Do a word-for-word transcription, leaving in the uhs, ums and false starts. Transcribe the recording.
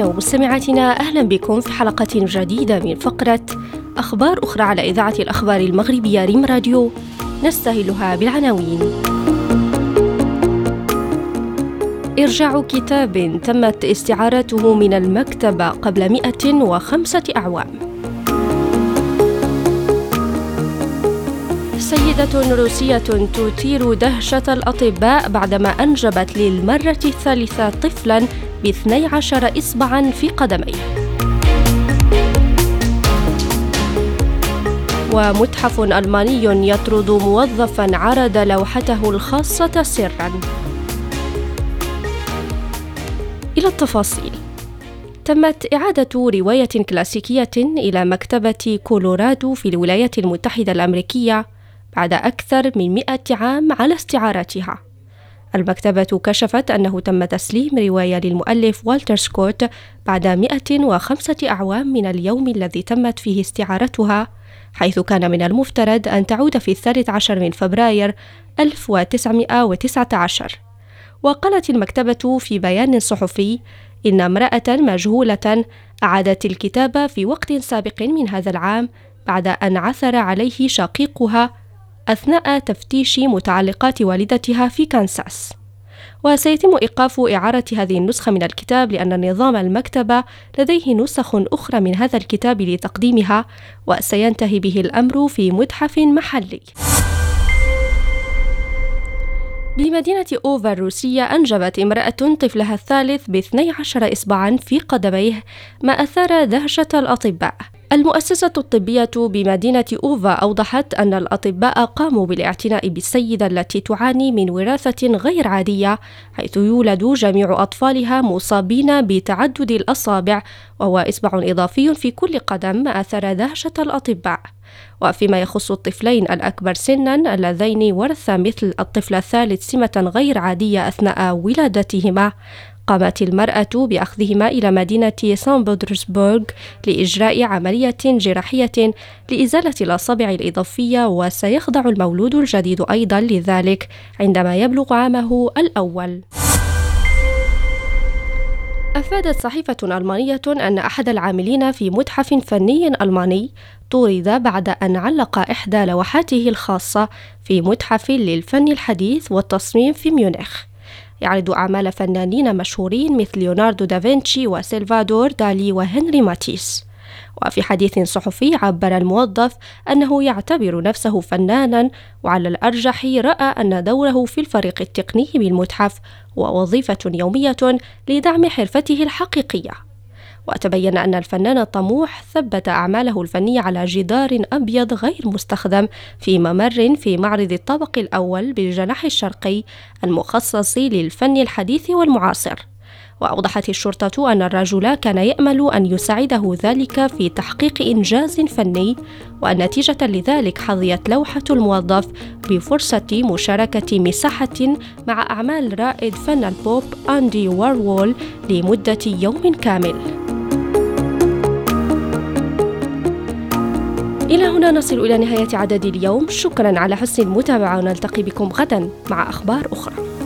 ومستمعاتنا، أهلا بكم في حلقة جديدة من فقرة أخبار أخرى على إذاعة الأخبار المغربية ريم راديو، نستهلها بالعناوين. إرجاع كتاب تمت استعارته من المكتبة قبل مئة وخمسة أعوام. سيدة روسية تثير دهشة الأطباء بعدما أنجبت للمرة الثالثة طفلاً باثني عشر إصبعاً في قدميه. ومتحف ألماني يطرد موظفاً عرض لوحته الخاصة سراً. إلى التفاصيل. تمت إعادة رواية كلاسيكية إلى مكتبة كولورادو في الولايات المتحدة الأمريكية بعد أكثر من مئة عام على استعارتها. المكتبة كشفت أنه تم تسليم رواية للمؤلف والتر سكوت بعد مئة وخمسة أعوام من اليوم الذي تمت فيه استعارتها، حيث كان من المفترض أن تعود في الثالث عشر من فبراير ألف وتسعمئة وتسعة عشر. وقالت المكتبة في بيان صحفي إن امرأة مجهولة أعادت الكتاب في وقت سابق من هذا العام بعد أن عثر عليه شقيقها أثناء تفتيش متعلقات والدتها في كانساس. وسيتم إيقاف إعارة هذه النسخة من الكتاب لأن نظام المكتبة لديه نسخ أخرى من هذا الكتاب لتقديمها، وسينتهي به الأمر في متحف محلي. بمدينة أوفا الروسية أنجبت امرأة طفلها الثالث باثني عشر إصبعاً في قدميه، ما أثار دهشة الأطباء. المؤسسة الطبية بمدينة أوفا أوضحت أن الأطباء قاموا بالاعتناء بالسيدة التي تعاني من وراثة غير عادية، حيث يولد جميع أطفالها مصابين بتعدد الأصابع، وهو إصبع إضافي في كل قدم، أثر دهشة الأطباء. وفيما يخص الطفلين الأكبر سناً اللذين ورثا مثل الطفل الثالث سمة غير عادية أثناء ولادتهما، قامت المرأة بأخذهما إلى مدينة سان بطرسبرغ لإجراء عملية جراحية لإزالة الأصابع الإضافية، وسيخضع المولود الجديد أيضا لذلك عندما يبلغ عامه الأول. أفادت صحيفة ألمانية أن أحد العاملين في متحف فني ألماني طُرد بعد أن علق إحدى لوحاته الخاصة في متحف للفن الحديث والتصميم في ميونخ، يعرض أعمال فنانين مشهورين مثل ليوناردو دافنشي وسلفادور دالي وهنري ماتيس. وفي حديث صحفي عبر الموظف أنه يعتبر نفسه فناناً، وعلى الأرجح رأى أن دوره في الفريق التقني بالمتحف هو وظيفة يومية لدعم حرفته الحقيقية. وتبين أن الفنان الطموح ثبت أعماله الفنية على جدار أبيض غير مستخدم في ممر في معرض الطابق الأول بالجناح الشرقي المخصص للفن الحديث والمعاصر. وأوضحت الشرطة أن الرجل كان يأمل أن يساعده ذلك في تحقيق إنجاز فني، والنتيجة لذلك حظيت لوحة الموظف بفرصة مشاركة مساحة مع أعمال رائد فن البوب أندي وارهول لمدة يوم كامل. إلى هنا نصل إلى نهاية عدد اليوم. شكرا على حسن المتابعة، ونلتقي بكم غدا مع أخبار أخرى.